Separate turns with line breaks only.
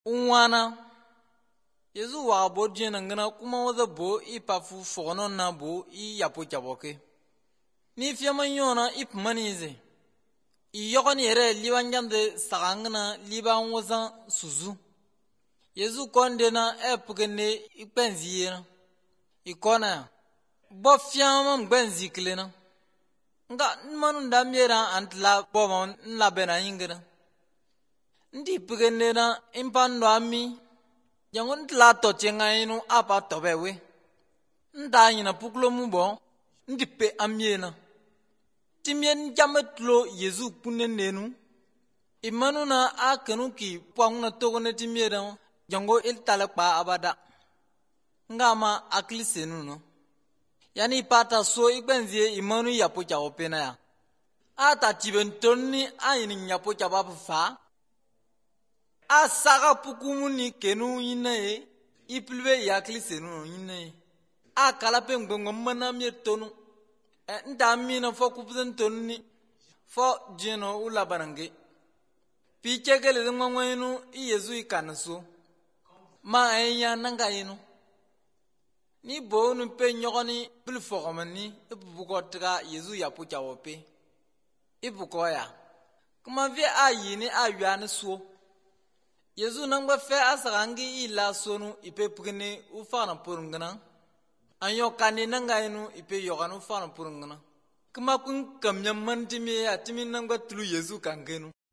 unwana Yesu wa bo jena ngana kuma wada bo ipafu fono na bo I yapo jaboke ni fiama yona ipmanize I yogani ere liwanjande sagangana liban wazan suzu Yesu kondena epugene ikpenziyena ikona bo fiama mbenzi klena nga manu ndamyera antla boma nla bena yingena ndi pugene impando ami jangon tla to chenga inu apa tobewe nda nyina puklo mubo ndi pe amiena timien jametlo Yesu punenenu imanu na akenu ki pwangna togone timiera jango il talakpa abada ngama aklisenu no yani pata so ikbenzie imanu yapo jawo pena ya ata tibentonni ayini nyapo jababu fa asaga pukumuni kenu yinae iplube yaklisenu yinae akala pe ngongo mana mietonu nda mina fo kupzen tonni fo jeno ulabanange pichegele ngwangwenu Yesu ikanaso ma enya nanga yinu ni bonu pe nyogoni bil fogomani ibugotra Yesu yapo jawope ibugoya kuma vi ayini ayane so Yesu nangba fe asarangi ila sonu ipe pugene ufana purungana anyo kani nanga yinu ipe yoganu ufana purungana kuma kun kamnya mantimi ya timi nangba tulu Yesu kangenu